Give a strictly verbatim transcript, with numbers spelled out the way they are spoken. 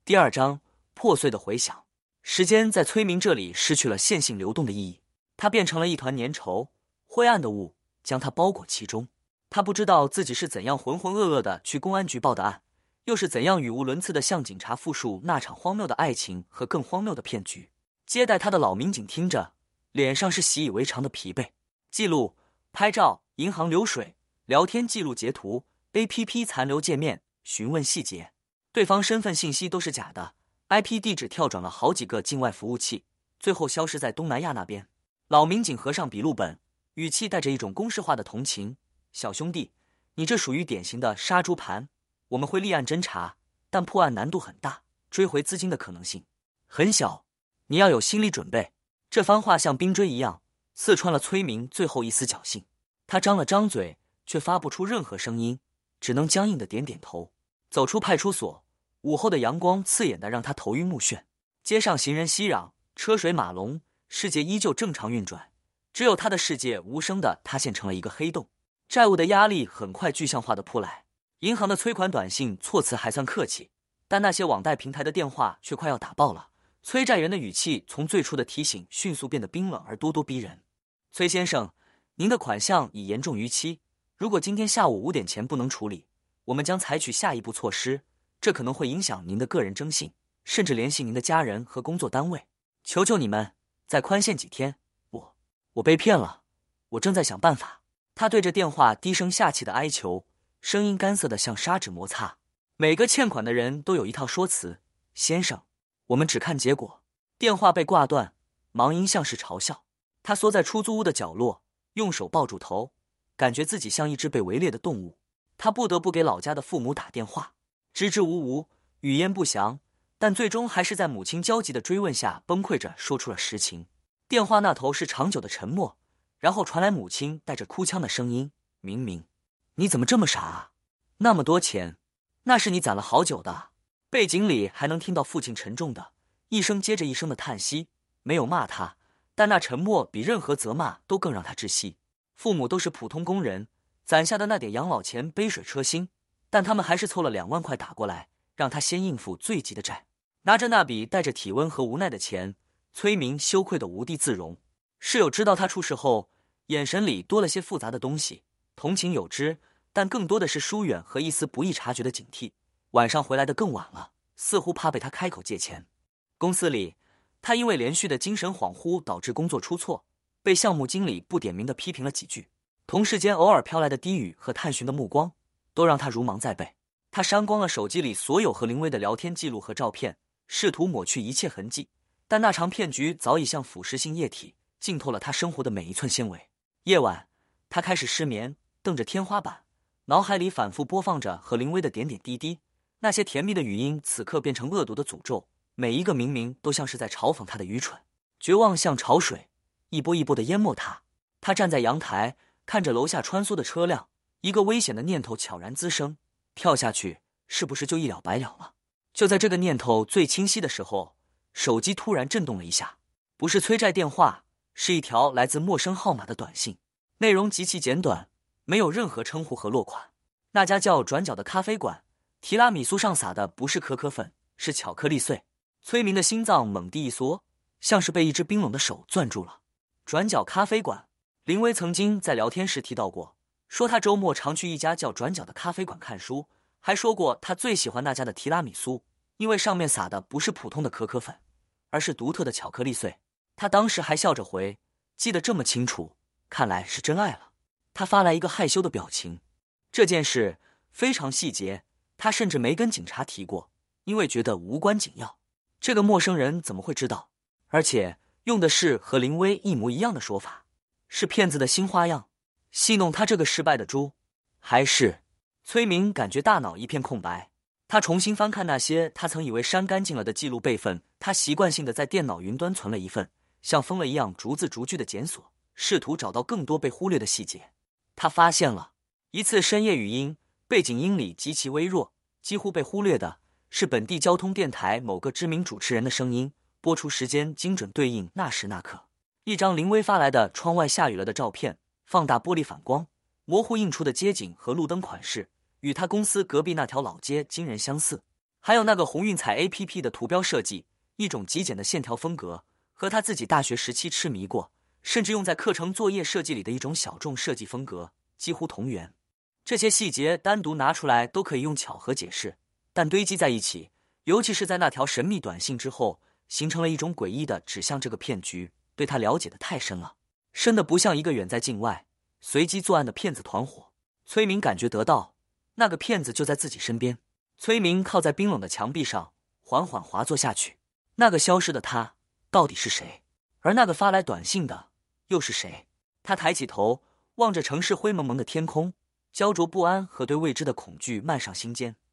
第二章，破碎的回响。时间在崔明这里失去了线性流动的意义，它变成了一团粘稠、灰暗的雾，将他包裹其中。他不知道自己是怎样浑浑噩噩的去公安局报的案，又是怎样语无伦次的向警察复述那场荒谬的爱情和更荒谬的骗局。接待他的老民警听着，脸上是习以为常的疲惫。记录、拍照、银行流水、聊天记录截图、A P P 残留界面、询问细节，对方身份信息都是假的， I P 地址跳转了好几个境外服务器，最后消失在东南亚那边。老民警合上笔录本，语气带着一种公式化的同情。小兄弟，你这属于典型的杀猪盘，我们会立案侦查，但破案难度很大，追回资金的可能性很小，你要有心理准备。这番话像冰锥一样刺穿了崔明最后一丝侥幸。他张了张嘴，却发不出任何声音，只能僵硬的点点头。走出派出所，午后的阳光刺眼的让他头晕目眩。街上行人熙攘，车水马龙，世界依旧正常运转，只有他的世界无声的塌陷成了一个黑洞。债务的压力很快具象化的扑来，银行的催款短信措辞还算客气，但那些网贷平台的电话却快要打爆了。催债人的语气从最初的提醒迅速变得冰冷而咄咄逼人。崔先生，您的款项已严重逾期，如果今天下午五点前不能处理，我们将采取下一步措施，这可能会影响您的个人征信，甚至联系您的家人和工作单位。求求你们，再宽限几天，我我被骗了，我正在想办法。他对着电话低声下气的哀求，声音干涩的像砂纸摩擦。每个欠款的人都有一套说辞，先生，我们只看结果。电话被挂断，忙音像是嘲笑。他缩在出租屋的角落，用手抱住头，感觉自己像一只被围猎的动物。他不得不给老家的父母打电话，支支吾吾，语焉不详，但最终还是在母亲焦急的追问下崩溃着说出了实情。电话那头是长久的沉默，然后传来母亲带着哭腔的声音：明明，你怎么这么傻啊？那么多钱，那是你攒了好久的。背景里还能听到父亲沉重的一声接着一声的叹息，没有骂他，但那沉默比任何责骂都更让他窒息。父母都是普通工人，攒下的那点养老钱杯水车薪，但他们还是凑了两万块打过来，让他先应付最急的债。拿着那笔带着体温和无奈的钱，崔明羞愧得无地自容。室友知道他出事后，眼神里多了些复杂的东西，同情有之，但更多的是疏远和一丝不易察觉的警惕。晚上回来的更晚了，似乎怕被他开口借钱。公司里，他因为连续的精神恍惚导致工作出错，被项目经理不点名的批评了几句。同事间偶尔飘来的低语和探寻的目光，都让他如芒在背。他删光了手机里所有和林薇的聊天记录和照片，试图抹去一切痕迹，但那场骗局早已像腐蚀性液体，浸透了他生活的每一寸纤维。夜晚，他开始失眠，瞪着天花板，脑海里反复播放着和林薇的点点滴滴。那些甜蜜的语音此刻变成恶毒的诅咒，每一个明明都像是在嘲讽他的愚蠢。绝望像潮水，一波一波地淹没他。他站在阳台，看着楼下穿梭的车辆，一个危险的念头悄然滋生：跳下去是不是就一了百了了？就在这个念头最清晰的时候，手机突然震动了一下，不是催债电话，是一条来自陌生号码的短信，内容极其简短，没有任何称呼和落款。那家叫转角的咖啡馆，提拉米苏上撒的不是可可粉，是巧克力碎。崔明的心脏猛地一缩，像是被一只冰冷的手攥住了。转角咖啡馆，林薇曾经在聊天时提到过，说他周末常去一家叫转角的咖啡馆看书，还说过他最喜欢那家的提拉米苏，因为上面撒的不是普通的可可粉，而是独特的巧克力碎。他当时还笑着回，记得这么清楚，看来是真爱了。他发来一个害羞的表情。这件事非常细节，他甚至没跟警察提过，因为觉得无关紧要。这个陌生人怎么会知道？而且用的是和林薇一模一样的说法，是骗子的新花样，戏弄他这个失败的猪。还是……崔明感觉大脑一片空白。他重新翻看那些他曾以为删干净了的记录备份，他习惯性的在电脑云端存了一份，像疯了一样逐字逐句的检索，试图找到更多被忽略的细节。他发现了一次深夜语音，背景音里极其微弱，几乎被忽略的是本地交通电台某个知名主持人的声音，播出时间精准对应那时那刻。一张林薇发来的窗外下雨了的照片，放大玻璃反光，模糊映出的街景和路灯款式与他公司隔壁那条老街惊人相似。 还有那个鸿运彩 A P P 的图标设计，一种极简的线条风格，和他自己大学时期痴迷过，甚至用在课程作业设计里的一种小众设计风格几乎同源。这些细节单独拿出来都可以用巧合解释，但堆积在一起，尤其是在那条神秘短信之后，形成了一种诡异的指向这个骗局对他了解的太深了，深的不像一个远在境外随机作案的骗子团伙。崔明感觉得到那个骗子就在自己身边。崔明靠在冰冷的墙壁上缓缓滑坐下去。那个消失的他到底是谁？而那个发来短信的又是谁？他抬起头望着城市灰蒙蒙的天空，焦灼不安和对未知的恐惧漫上心间。